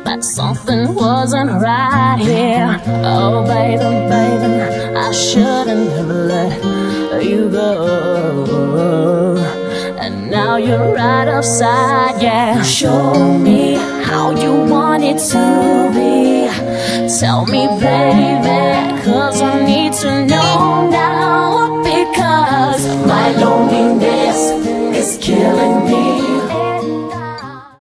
that something wasn't right here. Oh, baby, baby, I shouldn't have let you go. And now you're right upside, yeah. Show me how you want it to be. Tell me, baby, 'cause I need to know now. Because my loneliness is killing me.